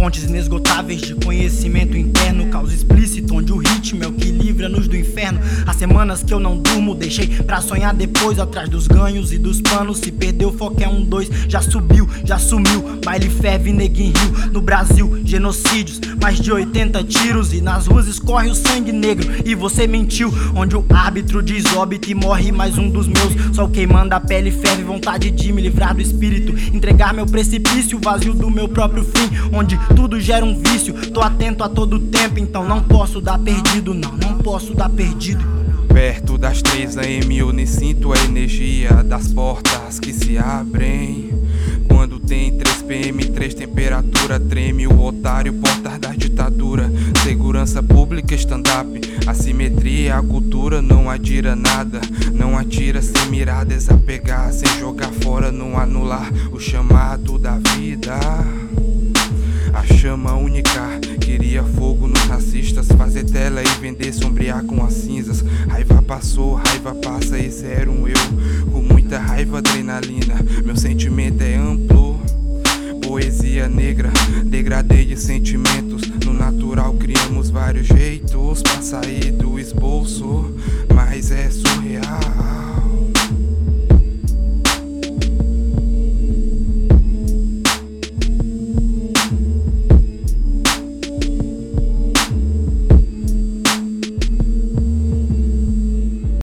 Fontes inesgotáveis de conhecimento interno, caos explícito onde o ritmo é o que livra-nos do inferno. As semanas que eu não durmo deixei pra sonhar depois, atrás dos ganhos e dos planos. Se perdeu o foco é 1, 2, já subiu, já sumiu. Baile, ferve, neguinho, rio. No Brasil, genocídios, mais de 80 tiros e nas ruas escorre o sangue negro. E você mentiu, onde o árbitro diz óbito e morre mais um dos meus. Só o queimando a pele ferve, vontade de me livrar do espírito, entregar meu precipício, vazio do meu próprio fim, onde tudo gera um vício. Tô atento a todo tempo, então não posso dar perdido, não posso dar perdido. Perto das 3 AM eu nem sinto a energia das portas que se abrem. Quando tem 3 PM, 3 temperatura, treme o otário, portas da ditadura. Segurança pública, stand-up, assimetria, a cultura não adira nada. Não atira sem mirar, desapegar, sem jogar fora, não anular o chamado da vida. A chama única, queria fogo nos racistas, fazer tela e vender, sombrear com as cinzas. Raiva passou, raiva passa, esse era um eu, com muita raiva, adrenalina, meu sentimento é amplo. Poesia negra, degradê de sentimentos, no natural criamos vários jeitos pra sair do esboço, mas é surreal.